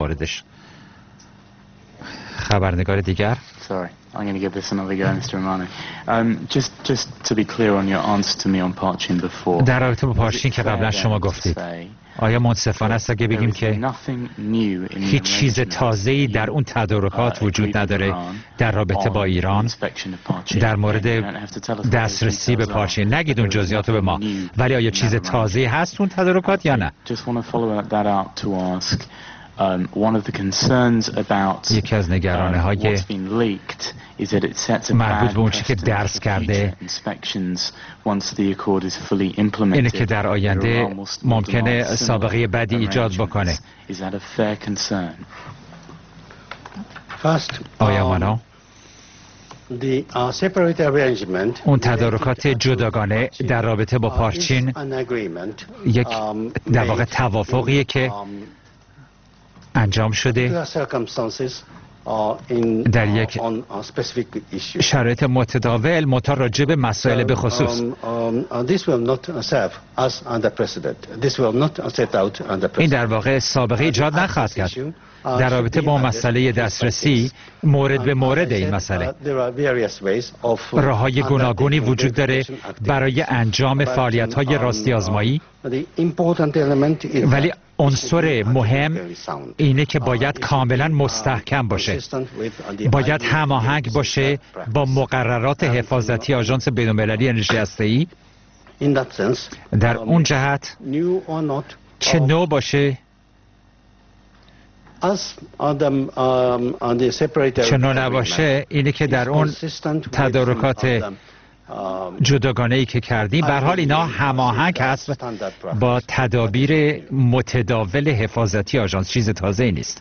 موردش. خبرنگار دیگر. Sorry, I'm going to give this another go, Mr. Romano. Just to be clear on your answer to me on Parchin before. در رابطه با پارچین که قبلا شما گفتید، آیا منصفانه است اگه بگیم که هیچ چیز تازه‌ای در اون تدارکات وجود نداره در رابطه با ایران در مورد دسترسی به پارچین؟ نگید اون جزئیات رو به ما، ولی آیا چیز تازه‌ای هست اون تدارکات یا نه؟ یکی از نگرانی‌های مربوط به اون چی که درس کرده اینه که در آینده ممکنه سابقه بدی ایجاد بکنه. آیا مانا اون تدارکات جداگانه در رابطه با پارچین یک در واقع توافقیه که انجام شده در یک شرایط متداول متا راجع به مسائل به خصوص. این در واقع سابقه ایجاد نخواهد کرد در رابطه با مسئله دسترسی مورد به مورد این مسئله. راه‌های گوناگونی وجود داره برای انجام فعالیت‌های راستی آزمایی، ولی عنصر مهم اینه که باید کاملا مستحکم باشه، باید هماهنگ باشه با مقررات حفاظتی آژانس بین‌المللی انرژی هسته‌ای. در اون جهت چه نوع باشه چه نوع نباشه، اینه که در اون تدارکات جداگانه‌ای که کردیم به هر حال اینا هماهنگ هست با تدابیر متداول حفاظتی آژانس، چیز تازه‌ای نیست.